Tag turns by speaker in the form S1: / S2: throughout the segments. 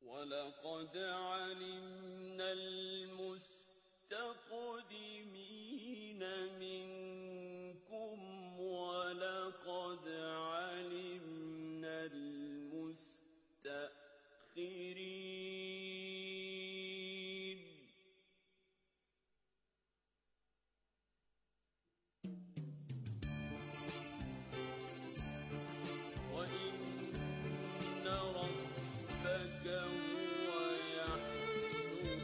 S1: ولقد علمنا المستقدمين منكم ولقد علمنا المستأخرين وإن ربك هو يحشر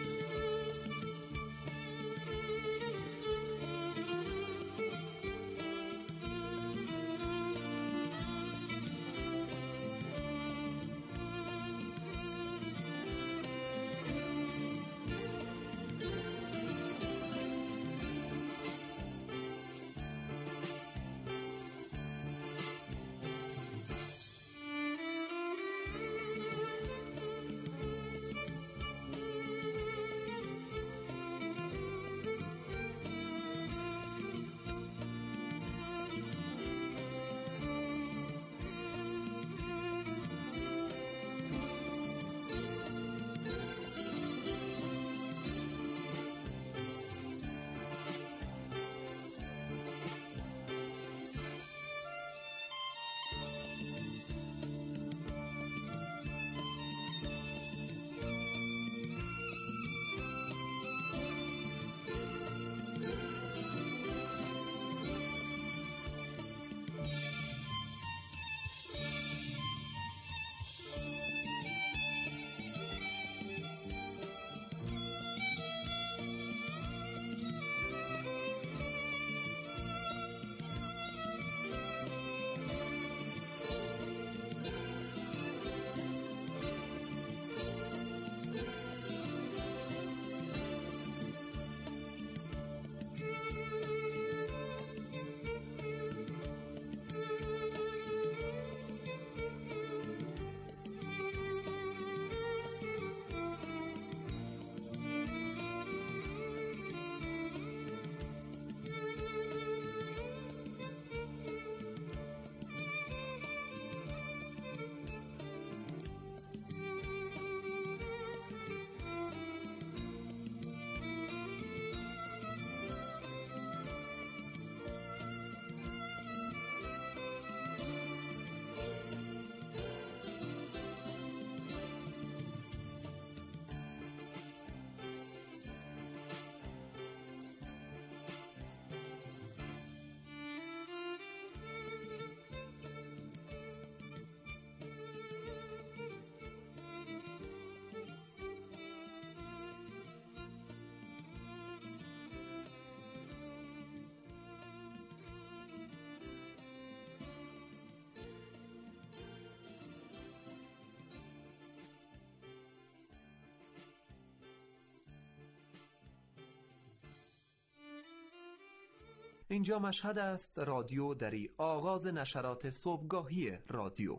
S2: اینجا مشهد است، رادیو دری، آغاز نشرات صبحگاهی رادیو.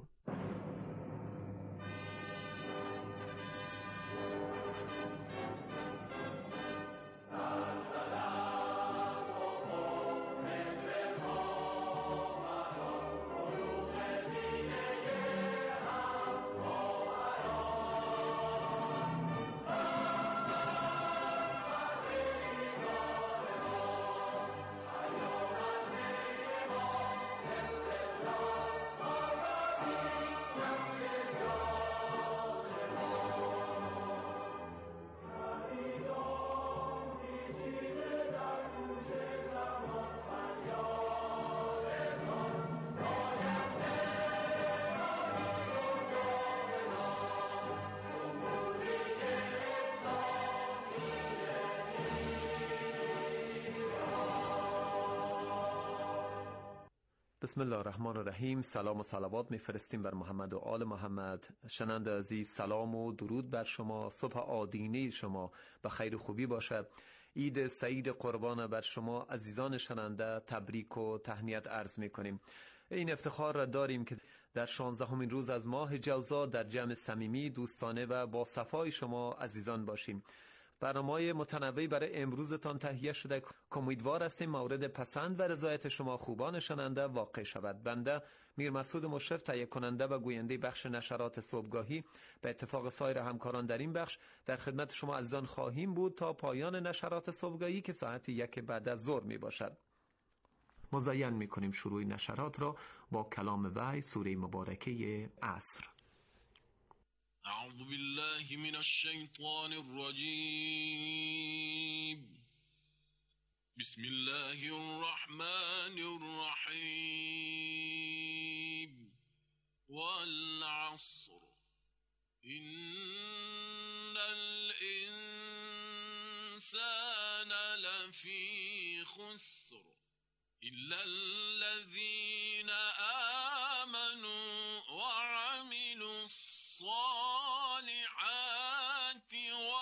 S2: بسم الله الرحمن الرحیم. سلام و صلوات میفرستیم بر محمد و آل محمد. شنونده عزیز، سلام و درود بر شما. صبح آدینه شما به خیر و خوبی باشد. عید سعید قربان بر شما عزیزان شنونده تبریک و تهنیت عرض میکنیم. این افتخار را داریم که در 16مین روز از ماه جوزا در جمع صمیمی، دوستانه و با صفای شما عزیزان باشیم. برنامه‌های متنوعی برای امروزتان تهیه شده. امیدوار هستیم مورد پسند و رضایت شما خوبان شنونده واقع شود. بنده میر مسعود مشرف، تهیه کننده و گوینده بخش نشرات صبحگاهی، به اتفاق سایر همکاران در این بخش در خدمت شما عزیزان خواهیم بود تا پایان نشرات صبحگاهی که ساعت 1 بعد از ظهر می باشد. مزین می کنیم شروع نشرات را با کلام وحی سوره مبارکه عصر.
S1: اعوذ بالله من الشیطان الرجیم. بسم الله الرحمن الرحیم. والعصر ان الانسان لفی خسر الا الذين آمنوا وعملوا الصالحات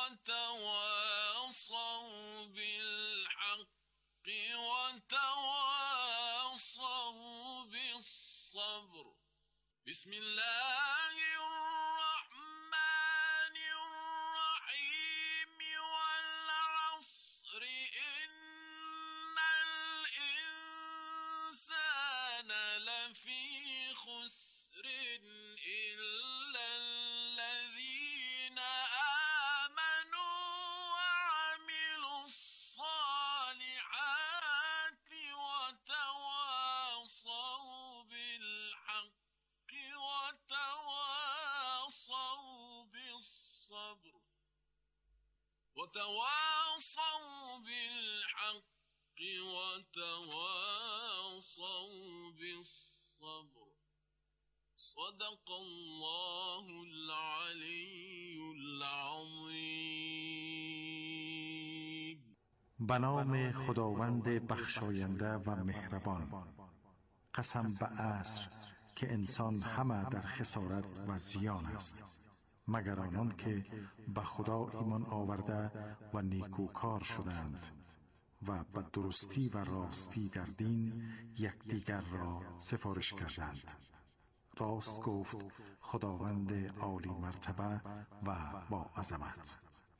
S1: وتواصوا بالحق وتواصوا بالصبر. بسم الله الرحمن الرحيم. والعصر إن الإنسان لفي خسر إلا الذين آمنوا وعملوا الصالحات وتواصوا بالحق وتواصوا بالصبر. وتواصوا بالحق وتواصوا بالصبر. صدق الله العلی العظیم.
S3: به نام خداوند بخشاینده و مهربان. قسم به عصر که انسان همه در خسارت و زیان است، مگر آنان که به خدا ایمان آورده و نیکوکار شدند و به درستی و راستی در دین یکدیگر را سفارش کردند. راست گفت خداوند عالی مرتبه و با عظمت.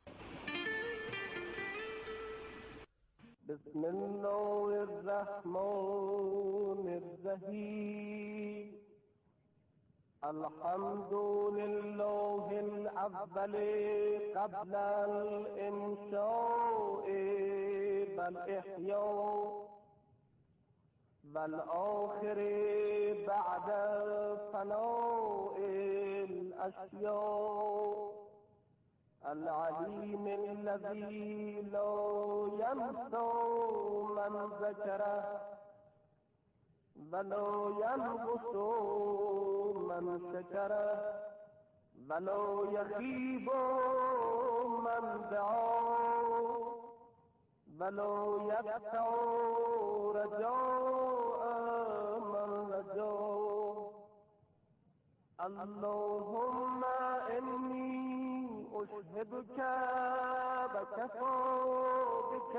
S4: بسم الله الرحمن الرحیم. الحمد لله الاول قبل الانشاء والاحیاء والآخر بعد فناء الاشیاء. العلیم الذی لا ینسى من ذکره ولا ینقص من شکره ولا یخیب من دعا ولا یقطع رجاء من رجا. اللهم انی اشهدك وكفى بك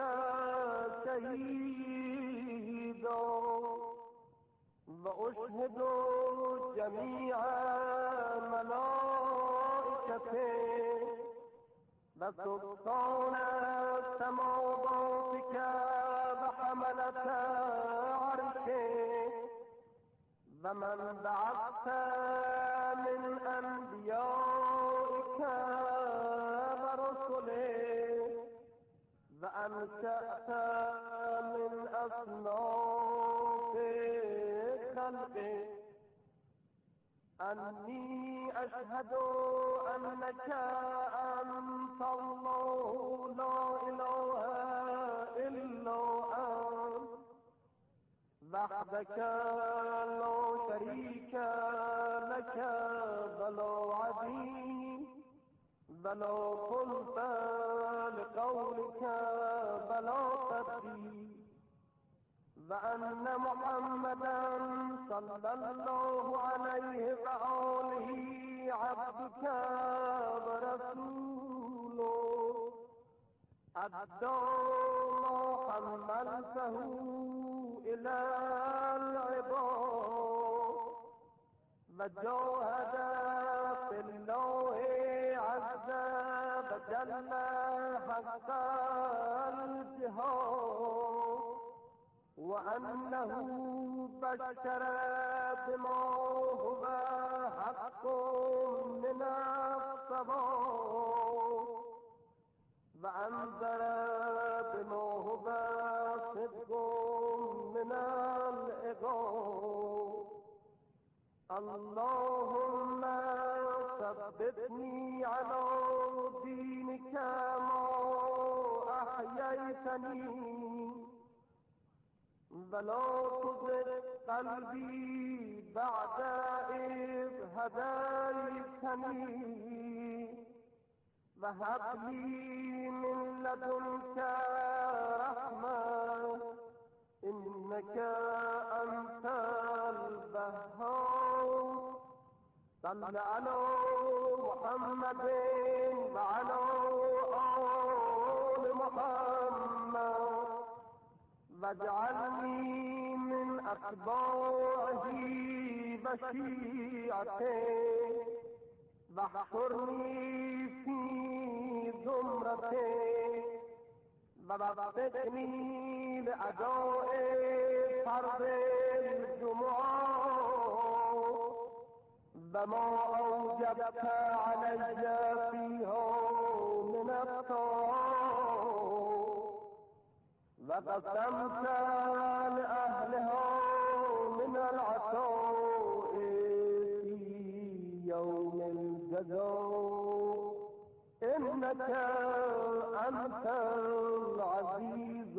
S4: شهيدا واشهد جميع ملائكته وسلطان سماواتك وحملة عرشه ومن بعثت من انبيائك ورسله وانشأت من اصناف خلقه انی اشهد انك انت الله لا اله الا انت وحدك لا شريك لك ولا عظيم ولا قلت لقولك ولا تبديل وأن محمدا صلى الله عليه وآله عبدك ورسوله أدى ما حملته إلى العباد وجاهد في الله عز وجل حق حق الجهاد وأنه بشر بما هو حق من الصواب وأنذر بما هو صدق من العقاب اللهم ثبتني على دينك ما أحييتني ولا تزغ قلبي بعد إذ هديتني وهب لي من لدنك رحمة إنك أنت الوهاب صل على محمد وعلى آل محمد واجعلني من أتباعه وشيعته واحشرني في زمرته ووفقني لأداء فرض الجمعة وما أوجبت علي فيها من الطاعات وقسمت لأهلها من العطاء في يوم الجزاء إنك أنت العزيز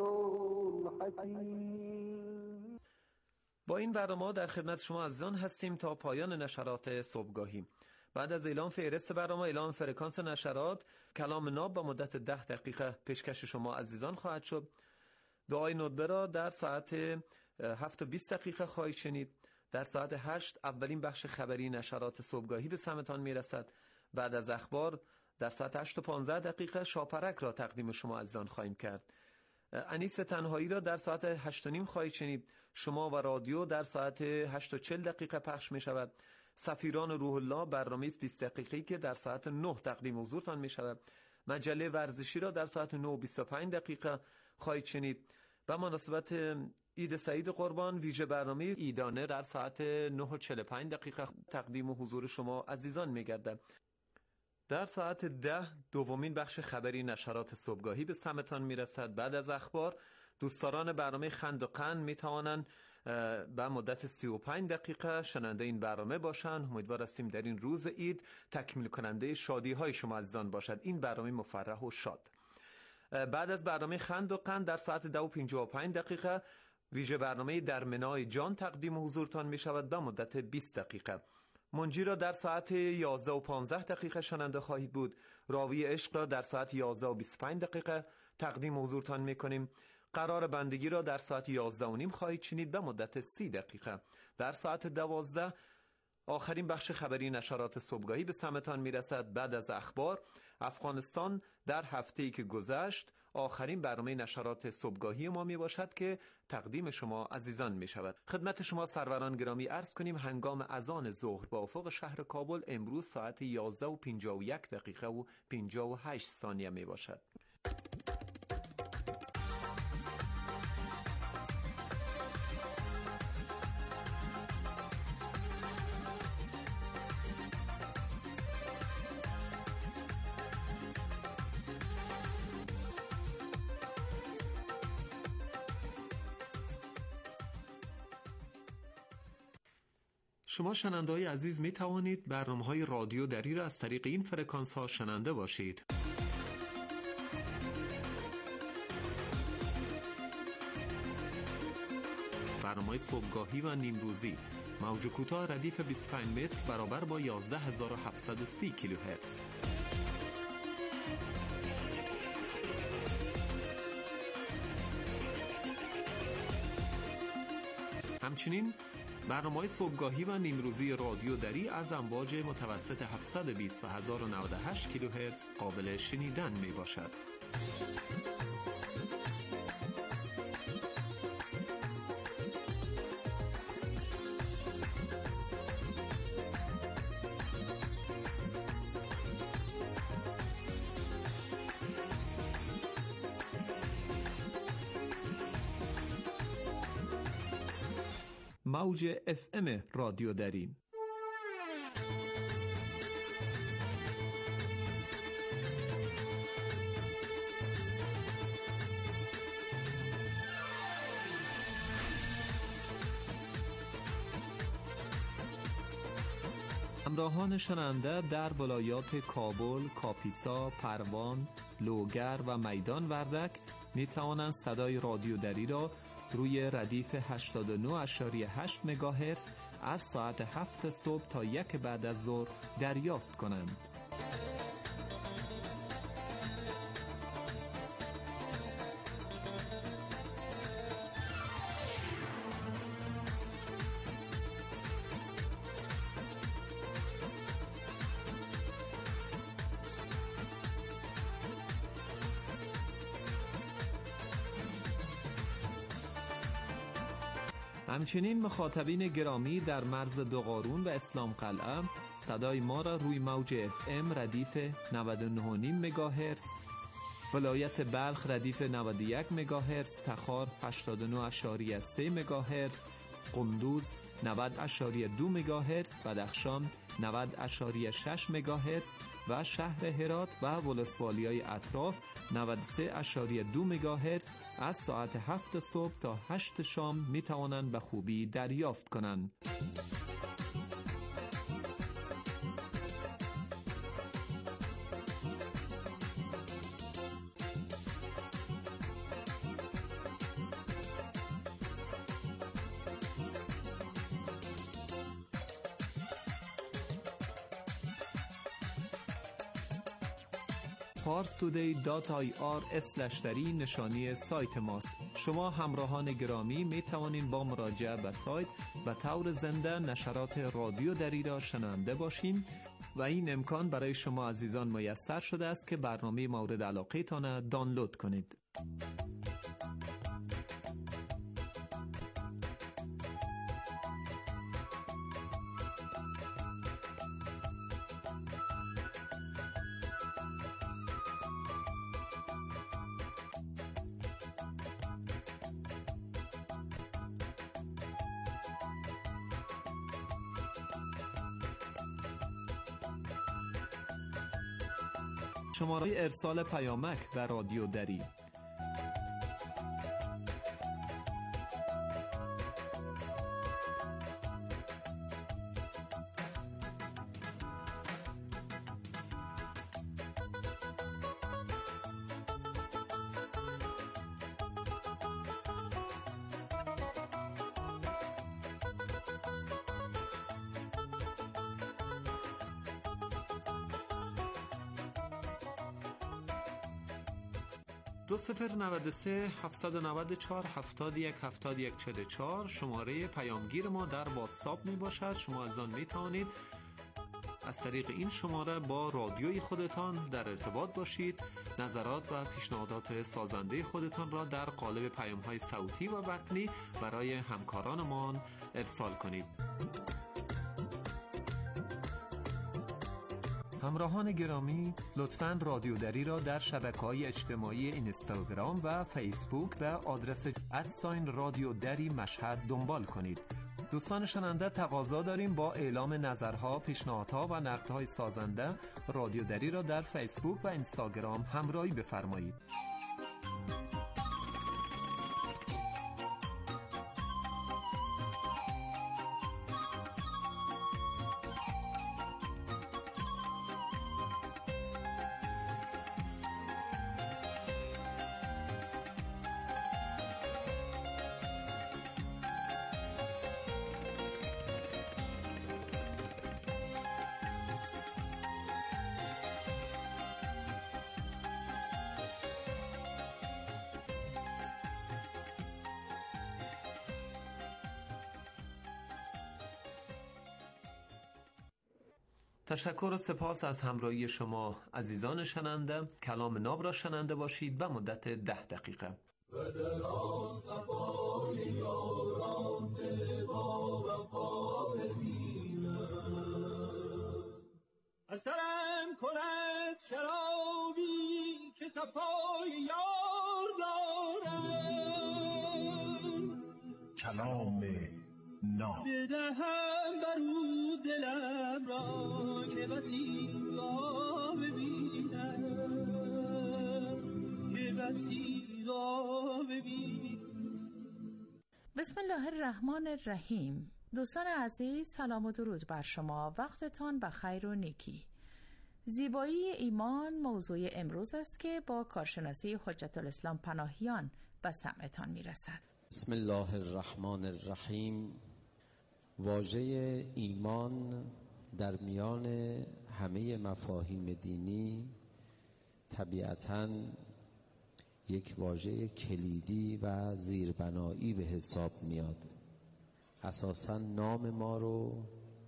S4: الحكيم.
S2: با این برنامه در خدمت شما عزیزان هستیم تا پایان نشرات صبحگاهی. بعد از اعلام فهرست برنامه، اعلام فرکانس نشرات، کلام ناب با مدت 10 دقیقه پیشکش شما عزیزان خواهد شد. دعای ندبه را در ساعت 7:20 دقیقه خواهید شنید. در ساعت 8 اولین بخش خبری نشرات صبحگاهی به سمتان میرسد. بعد از اخبار در ساعت 8:15 دقیقه شاپرک را تقدیم شما عزیزان خواهیم کرد. انیس تنهایی را در ساعت 8:30 خواهید شنید. شما و رادیو در ساعت 8:40 دقیقه پخش می شود. سفیران روح الله برنامه 20 دقیقه‌ای که در ساعت 9 تقدیم حضورتان می شود. مجله ورزشی را در ساعت 9:25 دقیقه خواهید شنید. به مناسبت عید سعید قربان ویژه برنامه عیدانه در ساعت 9:45 دقیقه تقدیم حضور شما عزیزان می گردد. در ساعت 10 دومین بخش خبری نشرات صبحگاهی به سمتان می رسد. بعد از اخبار دوستداران برنامه خند و قند می توانند به مدت 35 دقیقه شنونده این برنامه باشند. امیدوار هستیم در این روز عید تکمیل کننده شادی های شما عزیزان باشد این برنامه مفرح و شاد. بعد از برنامه خند و قند در ساعت 10:55 دقیقه ویژه برنامه در منای جان تقدیم حضورتان می شود به مدت 20 دقیقه. منجی را در ساعت 11:15 دقیقه شنونده خواهید بود. راوی عشق را در ساعت 11:25 دقیقه تقدیم حضورتان می کنیم. قرار بندگی را در ساعت 11:30 خواهید شنید به مدت 30 دقیقه. در ساعت 12 آخرین بخش خبری نشرات صبحگاهی به سمتان می رسد. بعد از اخبار افغانستان در هفته‌ای که گذشت آخرین برنامه نشرات صبحگاهی ما می باشد که تقدیم شما عزیزان می شود. خدمت شما سروران گرامی عرض کنیم هنگام اذان ظهر با افق شهر کابل امروز ساعت 11:51 دقیقه و 58 ثانیه می باشد. شما شنونده‌های عزیز می توانید برنامه‌های رادیو دری را از طریق این فرکانس ها شنونده باشید. برنامه‌های صبحگاهی و نیمروزی موج کوتاه ردیف 25 متر برابر با 11730 کیلوهرتز. همچنین برنامه‌های صبحگاهی و نیمروزی رادیو دری از امواج متوسط 720 و 1098 کیلوهرتز قابل شنیدن می باشد. موج FM رادیو دری. همراهان شنونده در ولایات کابل، کاپیسا، پروان، لوگر و میدان وردک می توانند صدای رادیو دری را روی ردیف 89.8 مگاهرتز از ساعت 7 صبح تا 1 بعد از ظهر دریافت کنند. همچنین مخاطبین گرامی در مرز دوقارون و اسلام قلعه صدای ما را روی موج FM ردیف 99.5 مگاهرتز، ولایت بلخ ردیف 91 مگاهرتز، تخار 89.3 مگاهرتز، قندوز 90.2 مگاهرتز، بدخشان 90.6 مگاهرتز و شهر هرات و ولسوالیای اطراف 93.2 مگاهرتز از ساعت 7 صبح تا 8 شام می توانند به خوبی دریافت کنند. parstoday.ir/dari نشانی سایت ماست. شما همراهان گرامی می توانید با مراجعه به سایت و طور زنده نشرات رادیو دری را شنونده باشین و این امکان برای شما عزیزان میسر شده است که برنامه مورد علاقه تان دانلود کنید. شماره ارسال پیامک و رادیو دری دو 093 794 71 71 44 شماره پیامگیر ما در واتساپ می باشد. شما از آن می توانید از طریق این شماره با رادیوی خودتان در ارتباط باشید، نظرات و پیشنهادات سازنده خودتان را در قالب پیام‌های صوتی و متنی برای همکارانمان ارسال کنید. همراهان گرامی، لطفاً رادیو دری را در شبکه‌های اجتماعی اینستاگرام و فیسبوک به آدرس @رادیو دری مشهد دنبال کنید. دوستان شنونده، تقاضا داریم با اعلام نظرها، پیشنهادها و نقدهای سازنده رادیو دری را در فیسبوک و اینستاگرام همراهی بفرمایید. تشکر و سپاس از همراهی شما عزیزان شنونده. کلام ناب را شنونده باشید به مدت 10 دقیقه.
S5: اثرم کند شرابی که صفای یار دارم،
S3: کلام
S5: بدهم برو دلم را که بسی را ببینم، که بسی را ببینم.
S6: بسم الله الرحمن الرحیم. دوستان عزیز، سلام و درود بر شما. وقتتان بخیر و نیکی. زیبایی ایمان موضوع امروز است که با کارشناسی حجت الاسلام پناهیان به سمعتان میرسد.
S7: بسم الله الرحمن الرحیم. واژه ایمان در میان همه مفاهیم دینی طبیعتاً یک واژه کلیدی و زیربنایی به حساب میاد. اساساً نام ما رو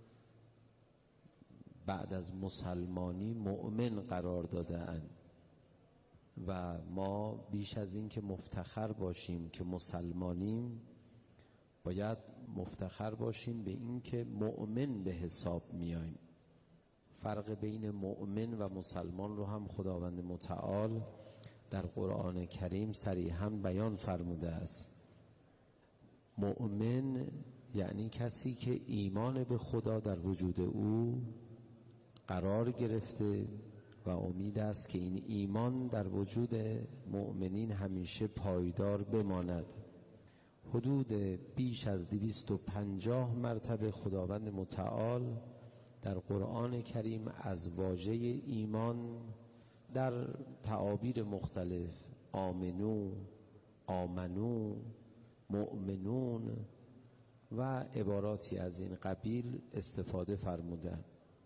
S7: بعد از مسلمانی مؤمن قرار داده اند و ما بیش از این که مفتخر باشیم که مسلمانیم باید مفتخر باشیم به این که مؤمن به حساب میایم. فرق بین مؤمن و مسلمان رو هم خداوند متعال در قرآن کریم صریحاً بیان فرموده است. مؤمن یعنی کسی که ایمان به خدا در وجود او قرار گرفته و امید است که این ایمان در وجود مؤمنین همیشه پایدار بماند. حدود بیش از 250 مرتبه خداوند متعال در قرآن کریم از واژه ایمان در تعابیر مختلف آمنو، آمنو، مؤمنون و عباراتی از این قبیل استفاده فرموده.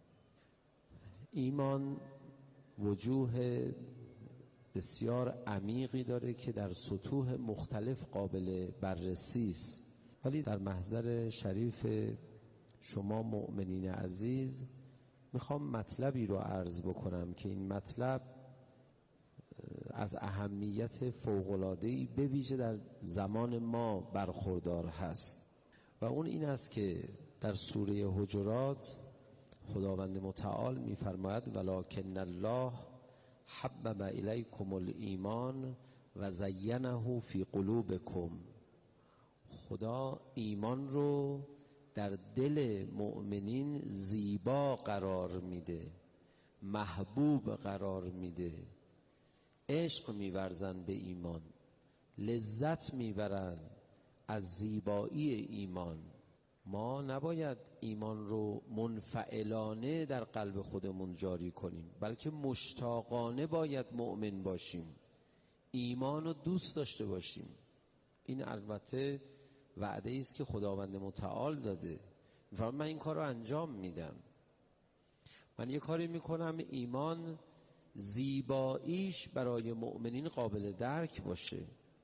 S7: ایمان وجوه بسیار عمیقی داره که در سطوح مختلف قابل بررسی است، ولی در محضر شریف شما مؤمنین عزیز میخوام مطلبی رو عرض بکنم که این مطلب از اهمیت فوق‌العاده‌ای به ویژه در زمان ما برخوردار هست و اون این است که در سوره حجرات خداوند متعال می‌فرماید ولکن الله حبب الیکم الایمان و زینه فی قلوبکم. خدا ایمان رو در دل مؤمنین زیبا قرار میده، محبوب قرار میده، عشق می‌ورزن به ایمان، لذت میبرن از زیبایی ایمان. ما نباید ایمان رو منفعلانه در قلب خودمون جاری کنیم، بلکه مشتاقانه باید مؤمن باشیم، ایمان رو دوست داشته باشیم. این البته وعده است که خداوند متعال داده. من این کار رو انجام میدم، من یه کاری میکنم ایمان زیباییش برای مؤمنین قابل درک باشه،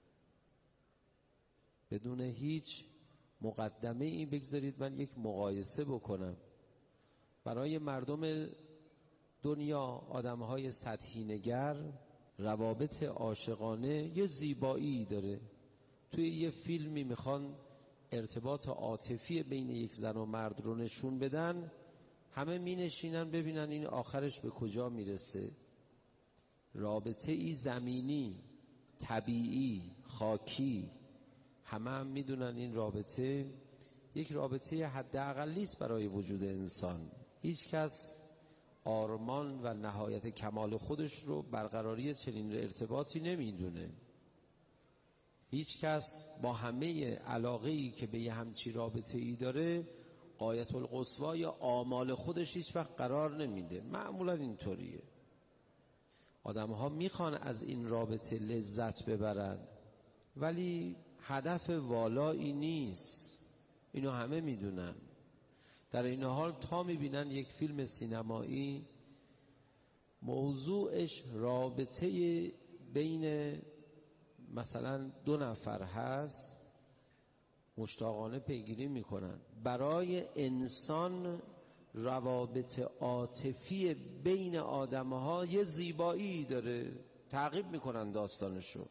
S7: بدون هیچ مقدمه این بگذارید من یک مقایسه بکنم. برای مردم دنیا، آدمهای سطحی نگر، روابط عاشقانه یه زیبایی داره. توی یه فیلمی میخوان ارتباط عاطفی بین یک زن و مرد رو نشون بدن، همه می نشینن ببینن این آخرش به کجا میرسه. رابطه ای زمینی، طبیعی، خاکی، همه هم میدونن این رابطه یک رابطه حداقلی است برای وجود انسان. هیچ کس آرمان و نهایت کمال خودش رو برقراری چنین ارتباطی نمیدونه. هیچ کس با همه علاقه‌ای که به یه همچی رابطه ای داره غایت القصوی یا آمال خودش هیچ وقت قرار نمیده. معمولا اینطوریه. آدم‌ها میخوان از این رابطه لذت ببرن، ولی هدف والایی نیست. اینو همه میدونن. در این حال تا میبینن یک فیلم سینمایی موضوعش رابطه بین مثلا 2 نفر هست، مشتاقانه پیگیری میکنن. برای انسان روابط عاطفی بین آدم‌ها یه زیبایی داره، تعقیب میکنن داستانشو.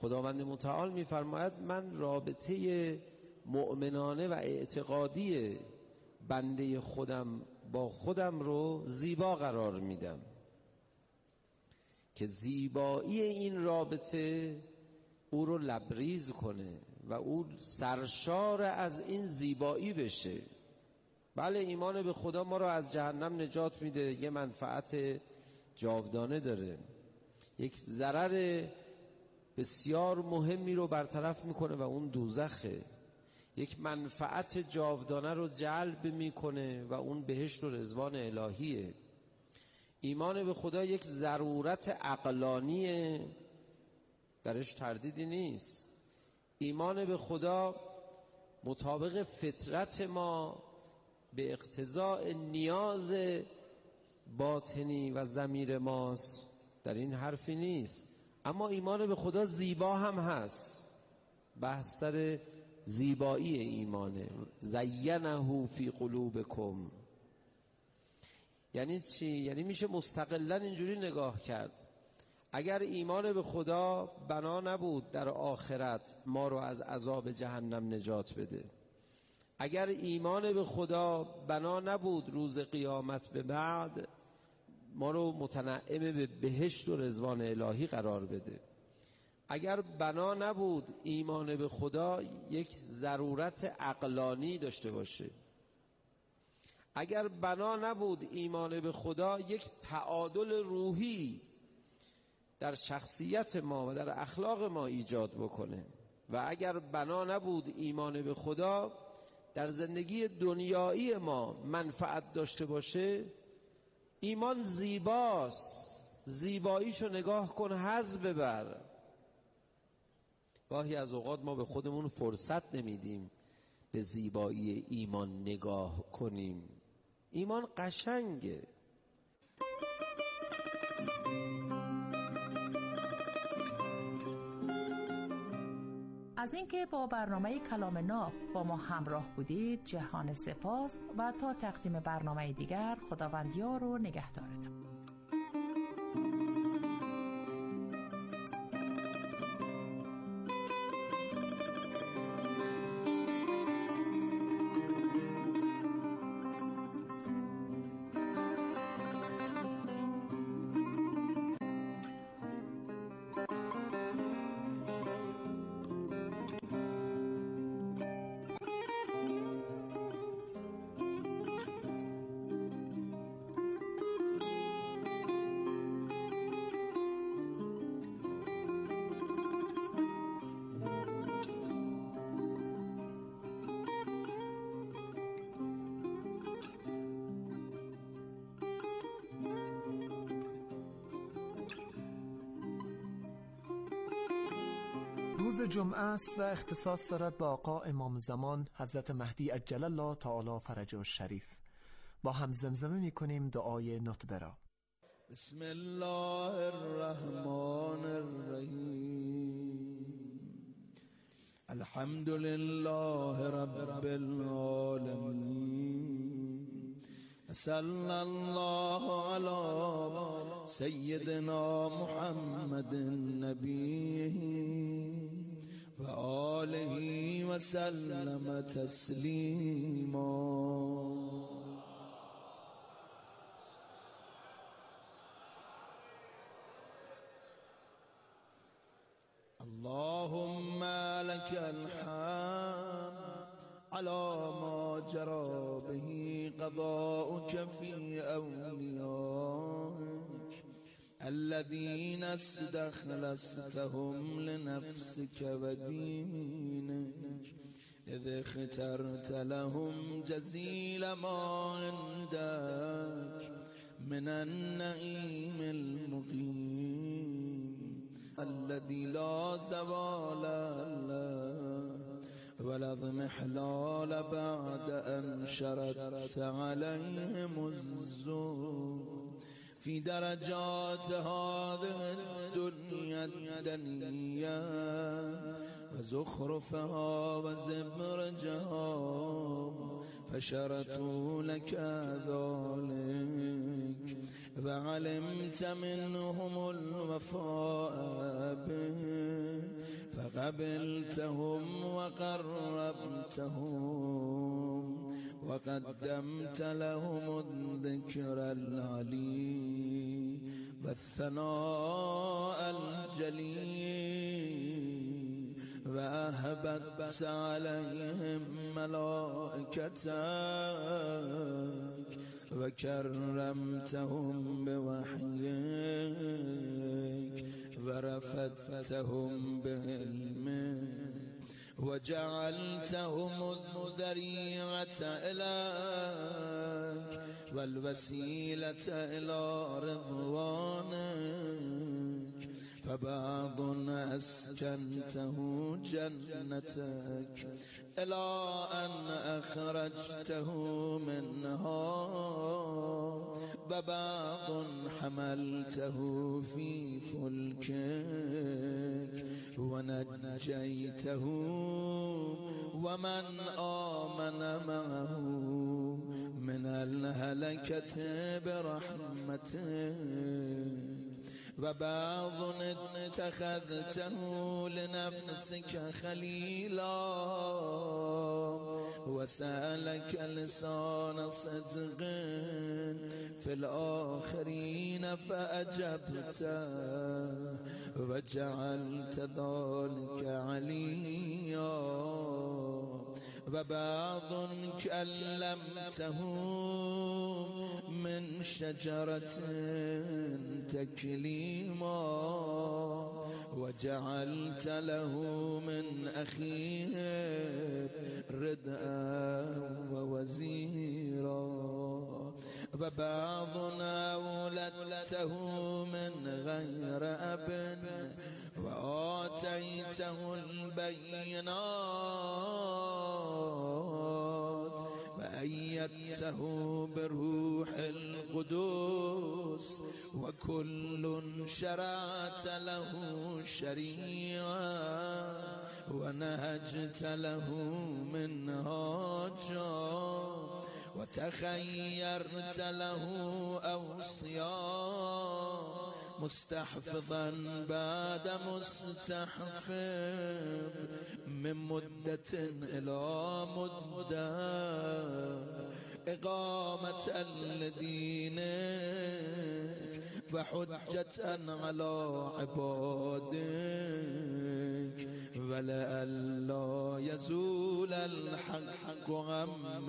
S7: خداوند متعال می‌فرماید من رابطه مؤمنانه و اعتقادی بنده خودم با خودم رو زیبا قرار میدم که زیبایی این رابطه او رو لبریز کنه و او سرشار از این زیبایی بشه. بله، ایمان به خدا ما رو از جهنم نجات میده، یه منفعت جاودانه داره، یک ضرر بسیار مهمی رو برطرف میکنه و اون دوزخه، یک منفعت جاودانه رو جلب میکنه و اون بهشت و رضوان الهیه. ایمان به خدا یک ضرورت عقلانیه، درش تردیدی نیست. ایمان به خدا مطابق فطرت ما به اقتضاء نیاز باطنی و ضمیر ماست، در این حرفی نیست. اما ایمان به خدا زیبا هم هست. بحث سر زیبایی ایمانه. زینه فی قلوبکم یعنی چی؟ یعنی میشه مستقلا اینجوری نگاه کرد. اگر ایمان به خدا بنا نبود در آخرت ما رو از عذاب جهنم نجات بده، اگر ایمان به خدا بنا نبود روز قیامت به بعد ما رو متنعم به بهشت و رضوان الهی قرار بده، اگر بنا نبود ایمان به خدا یک ضرورت عقلانی داشته باشه، اگر بنا نبود ایمان به خدا یک تعادل روحی در شخصیت ما و در اخلاق ما ایجاد بکنه، و اگر بنا نبود ایمان به خدا در زندگی دنیایی ما منفعت داشته باشه، ایمان زیباست، زیباییشو نگاه کن، حظ ببر. گاهی از اوقات ما به خودمون فرصت نمیدیم به زیبایی ایمان نگاه کنیم. ایمان قشنگه.
S6: از اینکه با برنامه کلام ناب با ما همراه بودید جهان سپاس و تا تقدیم برنامه دیگر خداوند یار و نگهدارتون.
S2: روز جمعه است و اختصاص دارد با آقا امام زمان حضرت مهدی عجل الله تعالی فرجه الشریف. با هم زمزمه می کنیم دعای نطبه را.
S8: بسم الله الرحمن الرحیم. الحمد لله رب العالمین. صلی الله علی سیدنا محمد نبی و آله و سلم تسلیما. اللهم لك الحمد على ما جرى به قضاؤك في أوليائك الذين استخلصتهم لنفسك ودينك إذ اخترت لهم جزيل ما عندك من النعيم المقيم الذي لا زوال له ولا اضمحلال بعد أن شردت عليهم الزور في درجات هذه الدنيا الدنيا وزخرفها وزبرجها فشرتوا لك ذلك وعلمت منهم الوفاء به فهبلتهم وقربتهم وقدمت لهم الذكر العلي والثناء الجليل وأهبت عليهم ملائكتك وكرمتهم بوحيك ورفدتهم بعلمك وجعلتهم الذريعة إليك والوسيلة إلى رضوانك فبعض أسكنته جنتك إلى أن أخرجته منها وبعض حملته في فلكك ونجيته ومن آمن معه من الهلكة برحمتك وبعض اتخذته لنفسك خليلا وسألك لسان صدق في الآخرين فأجبته وجعلت ذلك عليا وبعض كلمته من شجرة تكليما وجعلت له من أخيه ردءا ووزيرا وبعضنا ولدته من غير أب وآتيته البينات وأيدته بروح القدس وكل شرعت له شريعة ونهجت له منهاجا وتخيرت له أوصياء مستحفظا بعد مستحفظ من مدة إلى مدة إقامة لدينك وحجة على عبادك ولئلا يزول الحق عن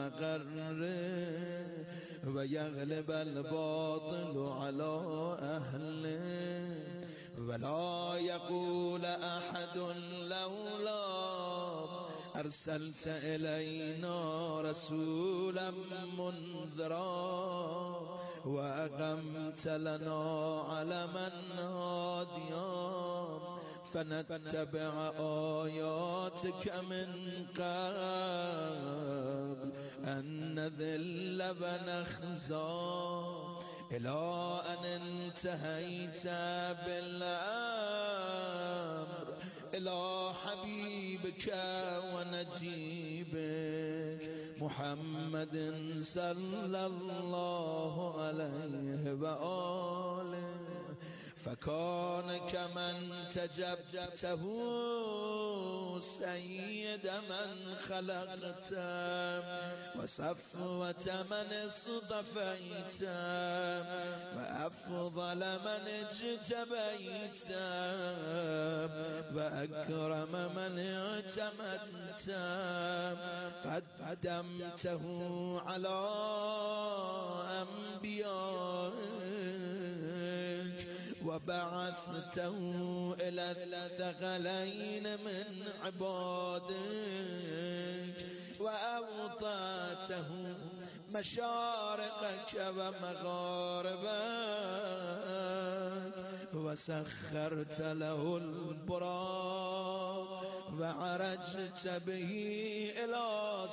S8: مقره ويغلب الباطل على أهله ولا يقول أحد لولا أرسلت إلينا رسولا منذرا وأقمت لنا علما هاديا فنتبع آياتك من قبل أن نذل ونخزى إلى أن انتهيت بالأمر إلى حبيبك ونجيبك محمد صلى الله عليه وآله فكان كمن تجبته سيد من خلقت وصفوة من اصطفيت وأفضل من اجتبيت وأكرم من اعتمدت قدمته على أنبيائك وبعثته إلى الثقلين من عبادك وأوطاته مشارقك ومغاربك وسخرت له البراق وعرجت به إلى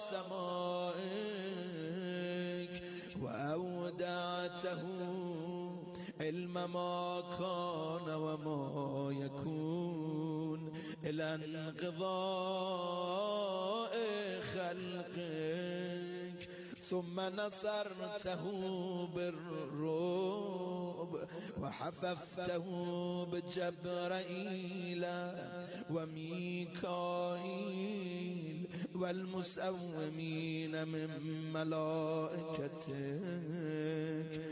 S8: سمائك وأودعته علم ما كان وما يكون إلى انقضاء خلقك ثم نصرته بالرعب وحففته بجبرائيل وميكائيل والمسومين من ملائكتك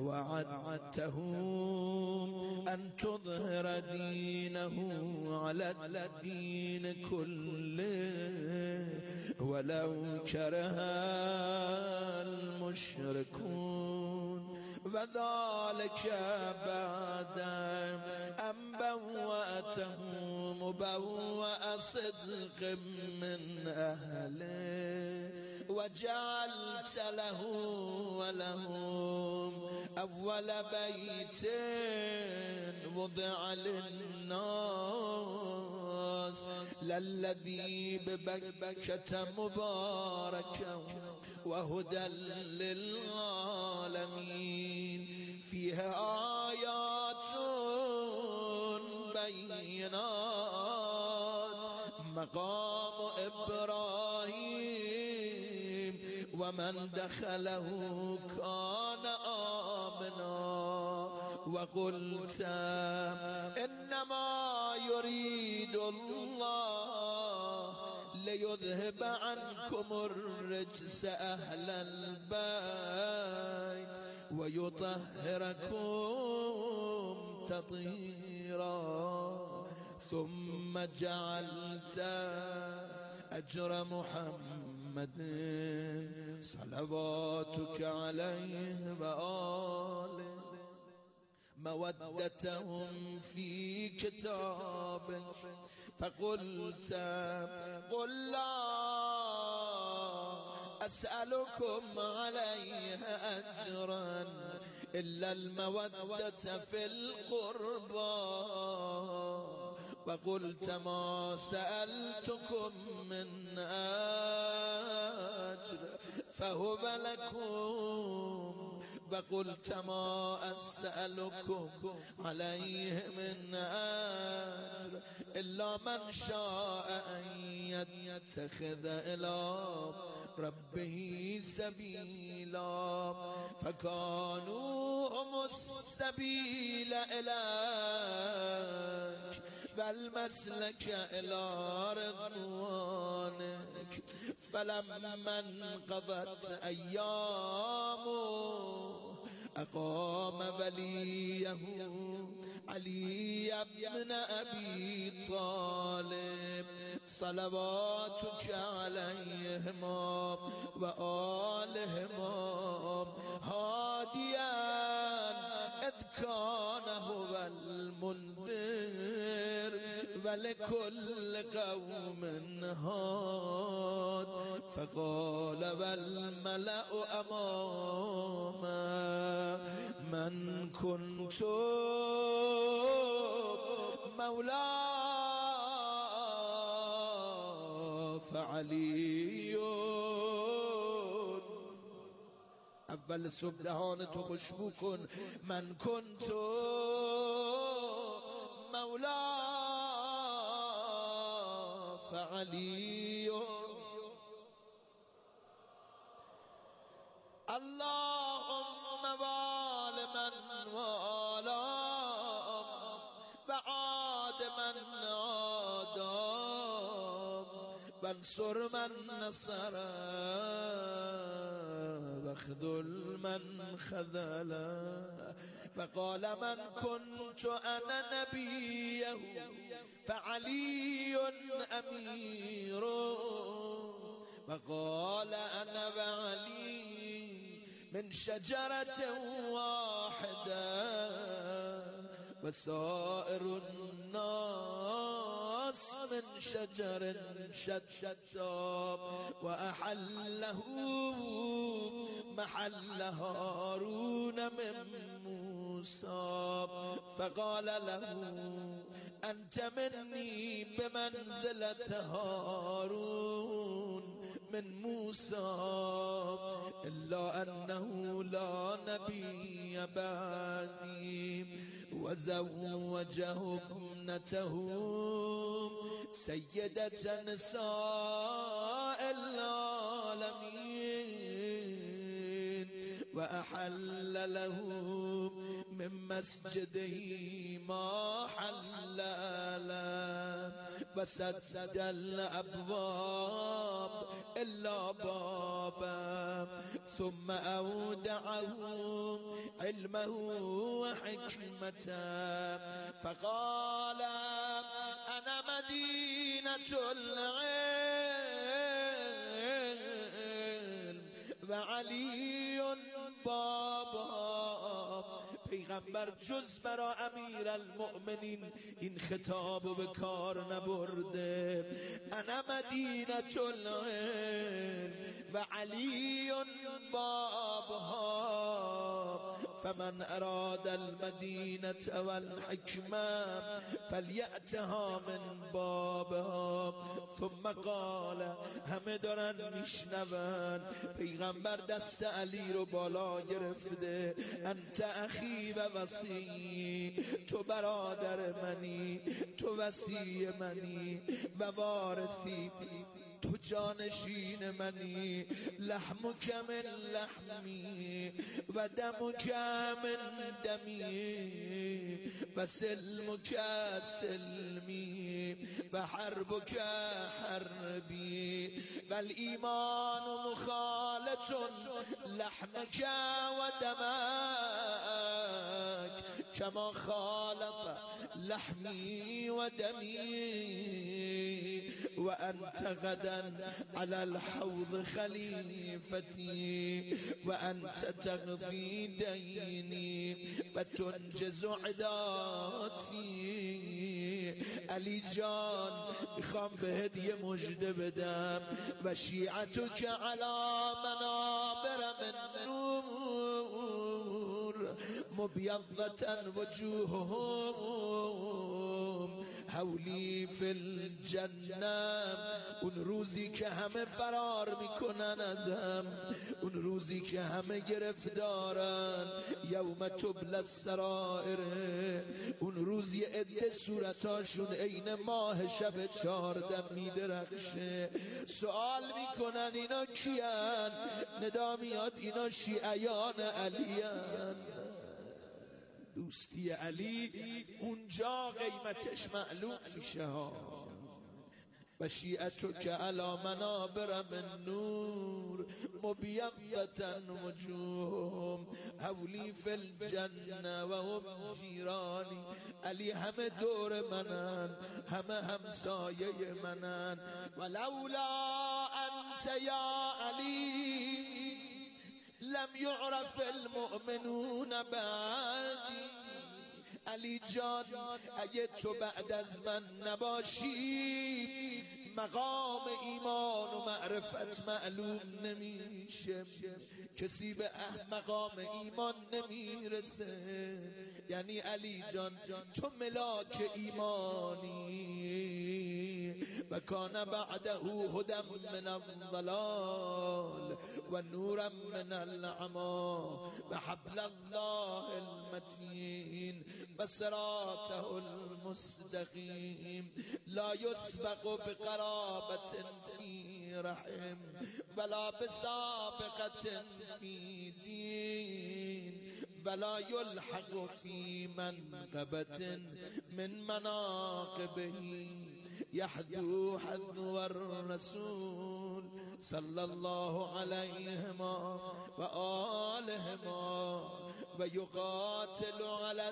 S8: ووعدتهم أن تظهر دينه على الدين كله ولو كره المشركون وذلك بعد أن بوأته مبوأ صدق من أهله وجعلت له ولهم أول بيت وضع للناس للذي ببكة مباركا وهدى للعالمين فيها آيات بينات مقام إبراهيم ومن دخله كان آمنا وقلت إنما يريد الله ليذهب عنكم الرجس أهل البيت ويطهركم تطهيرا ثم جعلت أجر محمد صلواتك عليه وآله مودتهم في كتابك فقلت قل لا أسألكم عليه أجرا إلا المودة في القربى وقلت ما سألتكم من أجر فهو لكم وقلت ما أسألكم عليه من أجر إلا من شاء أن يتخذ إلى ربه سبيلا فكانوا هم السبيل إليك والمسلك إلى رضوانك فلما انقضت أيامه أقام وليه علي بن أبي طالب صلواتك عليهما وآلهما هاديا إذ كان هو المنذر ولكل قوم هاد فقال والملأ أماما من كنت مولاه فعلي اول صبح دهانتو خوشبو کن من كنت مولاه فعلي اللهم وال من والاه وعاد من عاداه وانصر من نصره واخذل من خذله فقال من كنت أنا نبيه فعلي أميره وقال أنا وعلي من شجرة واحدة وسائر الناس من شجر شتى وأحله محل هارون من موسى فقال له أنت مني بمنزلة هارون من موسى إلا أنه لا نبي بعدي وزوجه ابنته سيدة نساء العالمين وأحل له من مسجده ما حل له و سد الابواب الا بابا ثم اودعه علمه و حکمته فقال انا مدینة العلم و علی بابا. پیغمبر جز برا امیر المؤمنین این خطابو به کار نبرده. انا مدینة العلم و علی بابها فمن اراد المدینة والحکمه فلیأتها من بابها. ثم قال، همه دارن میشنون، پیغمبر دست علی رو بالا گرفته، انت اخی و وصی، تو برادر منی، تو وصی منی و وارثی، تو جانشین منی، لحمک من لحمی و دمک من دمی و سلمک سلمی و حربک حربی و الایمان مخالط لحمک و دمک کما خالط لحمی و دمی و انت غدا على الحوض خليفتي وأنت تقضي ديني وتنجز عداتي. علی جان میخوام بهت یه مژده بدم و شیعتک علی منابر من نور مبیضة وجوههم حولی فی الجنه. اون روزی که همه فرار میکنن ازم، اون روزی که همه گرفتارن، یوم تبلی السرائر، اون روزی عده صورتاشون عین ماه شب 14 میدرخشه. سوال میکنن اینا کیان؟ ندا میاد اینا شیعیان علیان. دوستی علی اونجا قیمتش معلوم میشه ها. و شیعتک علی منابر من نور مبیضة وجوههم حولی فی الجنه و هم جیرانی. علی همه دور منن، همه همسایه منن. ولولا انت یا علی لم يعرف المؤمنون بعدی. علی جان اگه تو بعد از من نباشی مقام ایمان و معرفت معلوم نمیشه، کسی به مقام ایمان نمیرسه. یعنی علی جان تو ملاک ایمانی و کان بعده هدی من الضلال و نورا من العمی و حبل الله المتین و صراطه المستقیم لا یسبق بقرابة فی رحم ولا بسابقة فی دین ولا يلحق في منقبة من مناقبه يحذو حذو الرسول صلى الله عليهما وآلهما ويقاتل على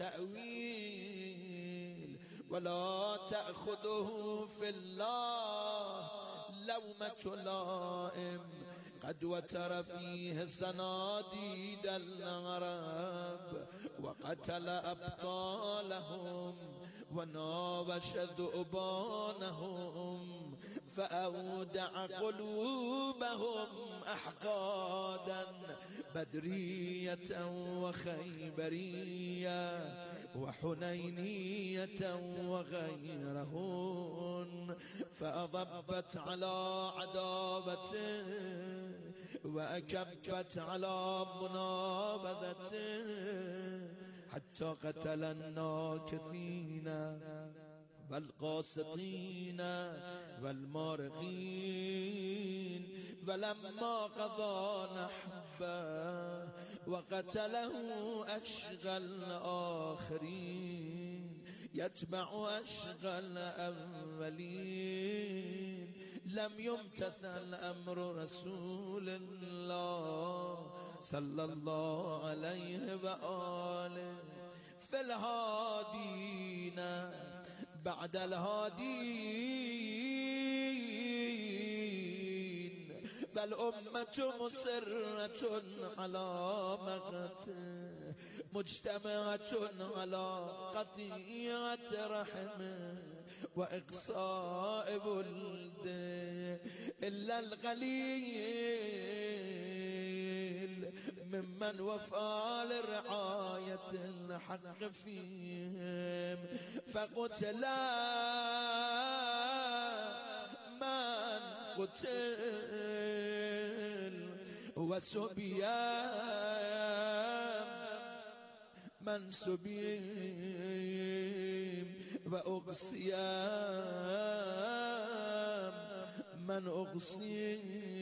S8: التأويل ولا تأخذه في الله لومة لائم قد وتر فيه صناديد العرب وقتل أبطالهم وناوش ذؤبانهم فأودع قلوبهم أحقادا بدرية وخيبرية وحنينية وغيرهن فأضبت على عداوته وأكبت على منابذته حتى قتل الناكثين والقاسطين والمارقين ولما قضى نحبه وقتله أشغى الآخرين. يتبع أشقى الأولين لم يمتثل أمر رسول الله صلى الله عليه وآله في الهادين بعد الهادين بل أمة مصرة على مقته مجتمعة على قطيعة رحمه وإقصاء ولده إلا القليل ممن وفى لرعاية الحق فيهم فقتل من قتل وسبي من سبي وأغصي من أغصي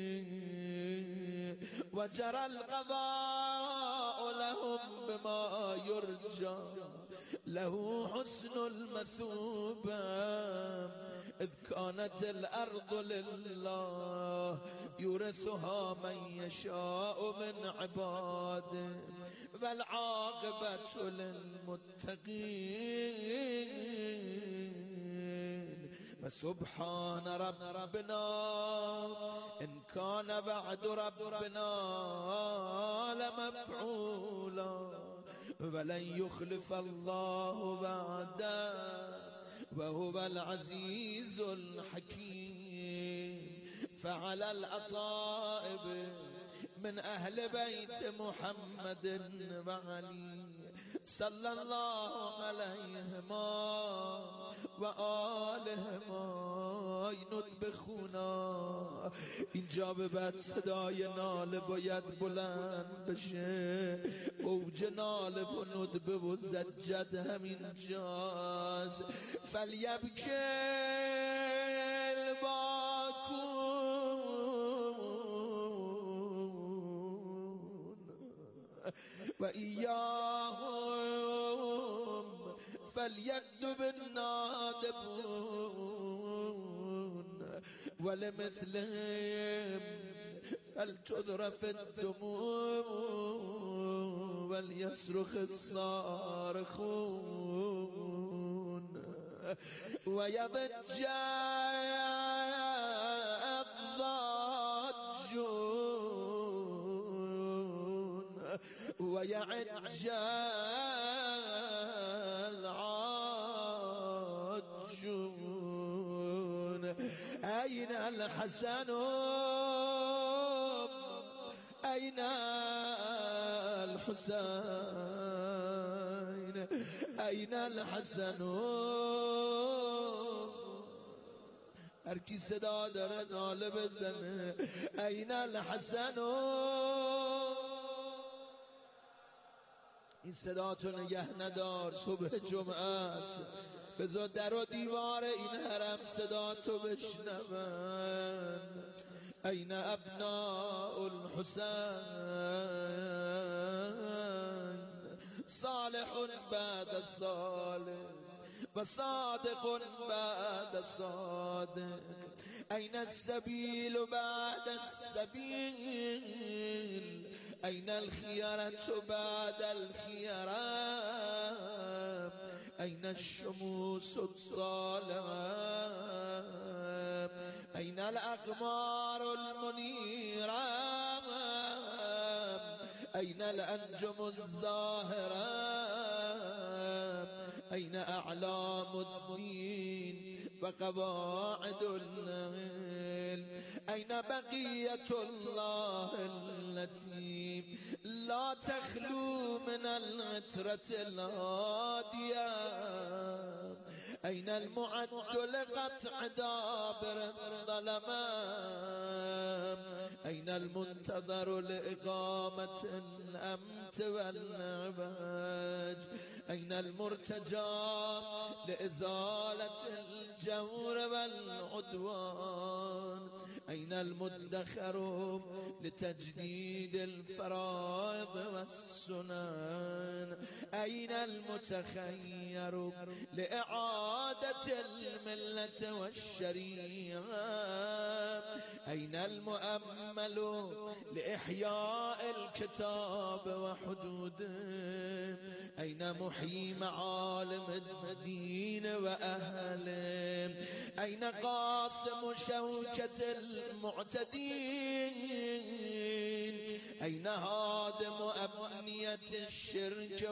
S8: وجرى القضاء لهم بما يرجى له حسن المثوبة إذ كانت الأرض لله يورثها من يشاء من عباده والعاقبة للمتقين فسبحان ربنا إن كان بعد ربنا لمفعولا ولن يخلف الله بعده وهو العزيز الحكيم فعلى الأطائب من أهل بيت محمد وعلي صلى الله عليهما وآلهما ينطبخونا اینجا به بعد صدای ناله باید بلند بشه اوج ناله و ندبه و زجت همینجاست فلیبکل باکون و ایاهم فلیدب النادبون ولمثلهم فلتذرف الدموع وليصرخ الصارخون ويضج الضاجون ويعج العاجون أين الحسن أين الحسين أين الحسن هر کی صدا داره ناله بزنه أين الحسن این صدا تو نگه ندار صبح جمعه است بذار در و دیوار این حرم صدا تو بشنون أين أبناء الحسين صالح بعد صالح وصادق بعد صادق أين السبيل بعد السبيل أين الخيرة بعد الخيرة أين الشموس الصالحة أين الأقمار المنيرة أين الأنجم الزاهرة أين أعلام الدين وقواعد العلم أين بقية الله التي لا تخلو من العترة الهادية أين المعد لقطع دابر الظلماء أين المنتظر لإقامة الأمت والنعباج أين المرتجى لإزالة الجور والعدوان أين المدخر لتجديد الفرائض والسنن أين المتخير لإعادة الملة والشريعة أين المؤمل لإحياء الكتاب وحدوده أين محيي معالم الدين وأهله أين قاسم شوكة المعتدين أين هادم أبنية الشرك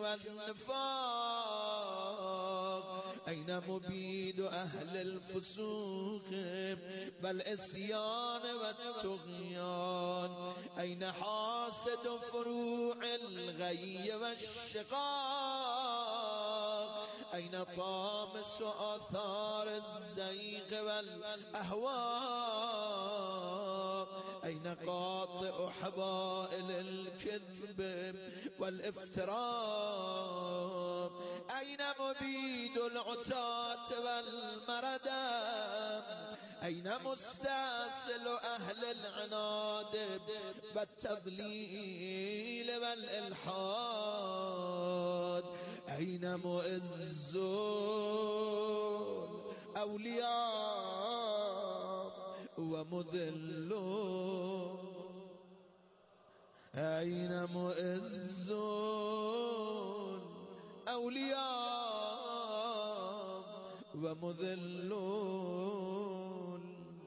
S8: والنفاق أين مبيد أهل الفسوق والعصيان والطغيان أين حاسد فروع الغي والشقاق أين طامس آثار الزيغ والأهواء أين قاطع حبائل الكذب والافتراء أين مبيد العتاة والمردة أين مستأصل أهل العناد والتضليل والإلحاد أين مؤز أولياء ومذل أين مؤز أولياء ومذلون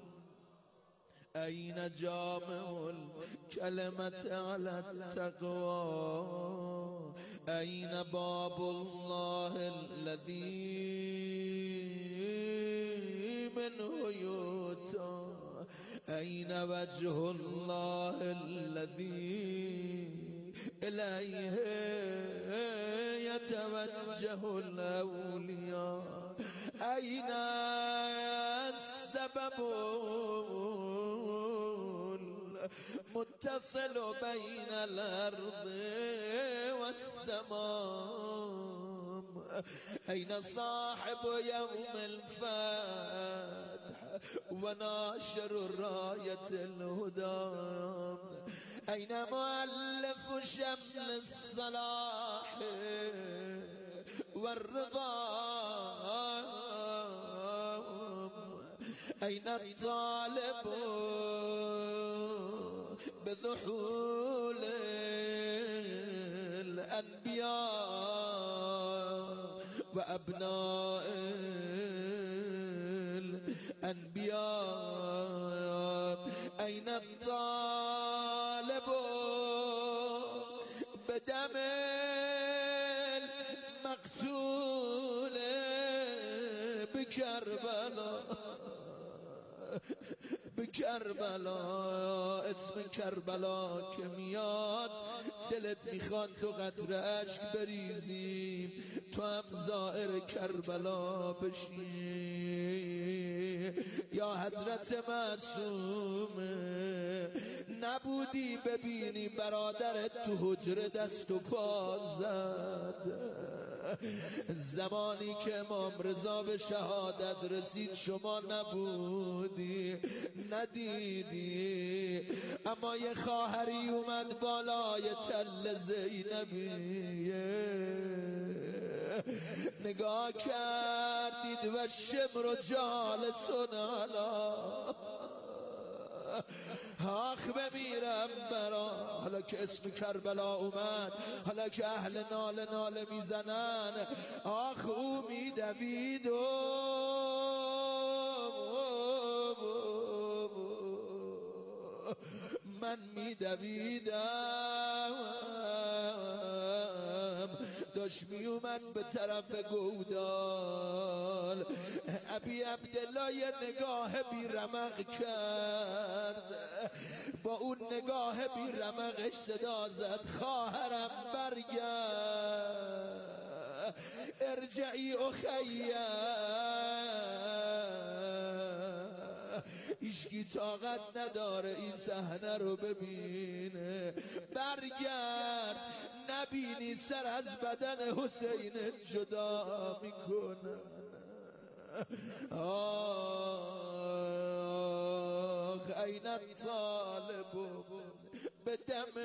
S8: أين جامع الكلمة على التقوى أين باب الله الذي منه يؤتى أين وجه الله الذي إليه يتوجه الأولياء أين السبب المتصل بين الأرض والسماء أين صاحب يوم الفتح وناشر راية الهدى أين مؤلف شمل الصلاح والرضا أين الطالب بذحول الأنبياء وأبناء الأنبياء أين الطالب بدم المقتول بكربلاء بكربلاء اسم کربلا که میاد دلت میخواد تو قطره عشق بریزی تو هم زائر کربلا بشی یا حضرت معصومه نبودی ببینی برادرت تو حجره دست و پا زد زمانی که امام رضا به شهادت رسید شما نبودی ندیدی اما یه خواهری اومد بالای تل زینبیه نگاه کردید و شمر و جالسون علا آخ بمیرم برا حالا که اسم کربلا اومد حالا که اهل ناله ناله میزنن آخ او میدوید و من میدویدم داشت میومد به طرف گودال ابی عبدالله یه نگاه بی رمق کرد با اون نگاه بی رمقش صدا زد خواهرم برگرد ارجعی اخیه ایشکی طاقت نداره این صحنه رو ببینه برگرد نبینی سر از بدن حسین جدا میکنه أين الطالب بدم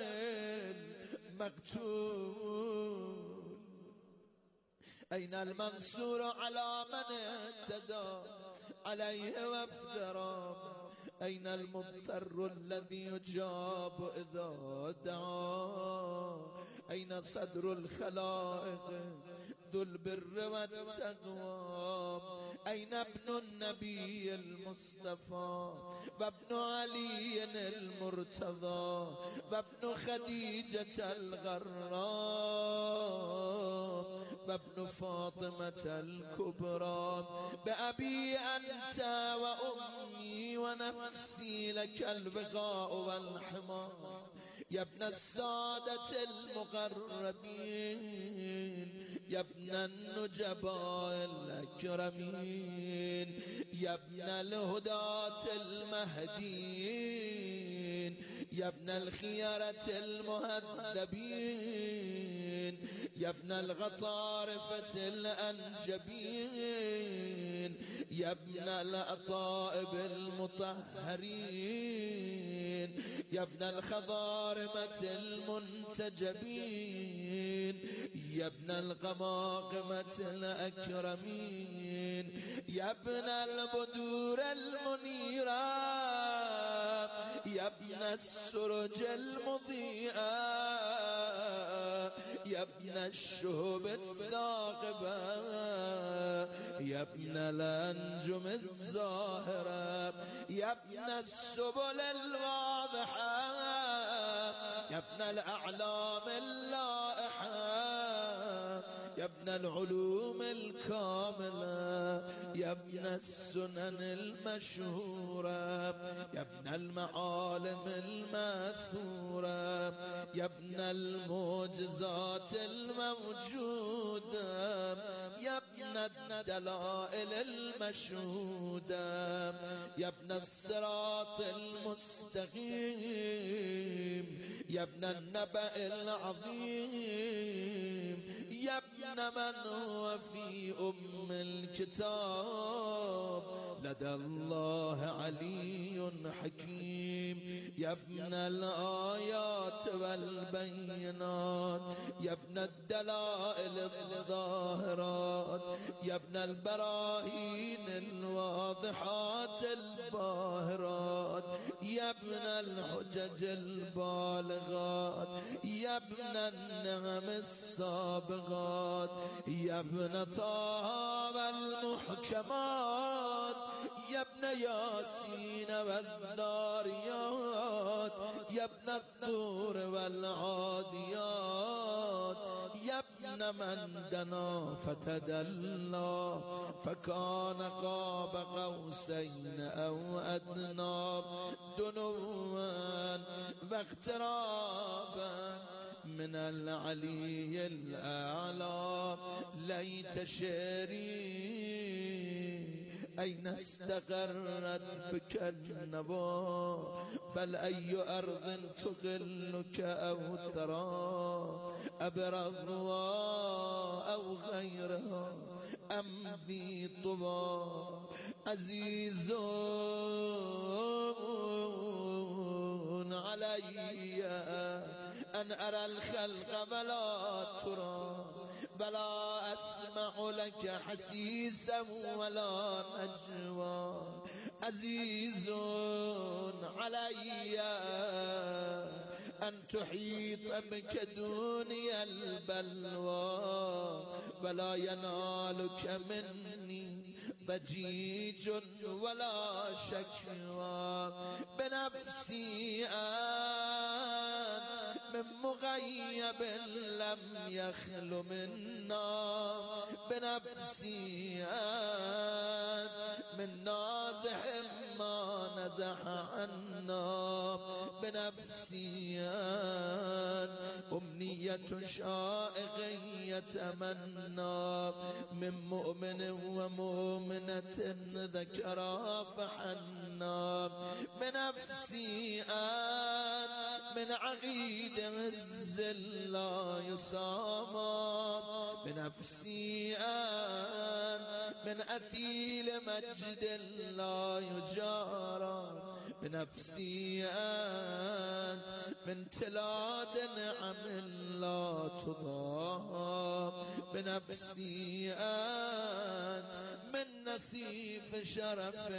S8: مقتول أين المنصور على من اعتدى عليه وافترى أين المضطر الذي يجاب إذا دعا أين صدر الخلائق ذو البر والتقوى أين ابن النبي المصطفى وابن علي المرتضى وابن خديجة الغراء وابن فاطمة الكبرى بأبي أنت وأمي ونفسي لك البقاء والحمى يا ابن السادة المقربين يا ابن النجباء الأكرمين يا ابن الهداة المهديين يا ابن الخيرة المهذبين يا ابن الغطارفة الأنجبين يا ابن الأطائب المطهرين يا ابن الخضارمة المنتجبين يا ابن القماقمة الأكرمين يا ابن البدور المنيرة يا ابن السرج المضيئة يا ابن الشهب الثاقبة يا ابن الأنجم الزاهرة يا ابن السبل الواضحة يا ابن الأعلام اللائحة يا ابن العلوم الكاملة يا ابن السنن المشهورة يا ابن المعالم الماثورة يا ابن المعجزات الموجودة يا ابن الدلائل المشهودة يا ابن الصراط المستقيم يا ابن النبأ العظيم يا ابن من هو في أم الكتاب لدى الله علي حكيم يا ابن الآيات والبينات يا ابن الدلائل الظاهرات يا ابن البراهين الواضحات الباهرات يا ابن الحجج البالغات يا ابن النعم السابغات يا ابن طه والمحكمات يا ابن ياسين والذاريات يا ابن الطور والعاديات يا ابن من دنا فتدلى فكان قاب قوسين أو أدنى دنوا واقترابا من العلي الأعلى ليت شعري أين استقرت بك النبا بل أي أرض تقلك أو ثرى أبرضها أو غيرها أم ذي طبا عزيز علي أن أرى الخلق بلا ترى بلا أسمع لك حسيسا ولا نجوى عزيز علي أن تحيط بك دوني البلوى ولا ينالك مني ضجيج ولا شكوى بنفسي من مغيب لم يخل منا بنفسي من نازح ما نزح عنا بنفسي أمنية شائق يتمنى من مؤمن ومؤمنة ذكرى فحنا بنفسي من عقيد عز لا يصام بنفسي من أثيل مجد لا يجارى بنفسي أنت من تلاد نعم لا تضام بنفسي أنت من نسيف شرف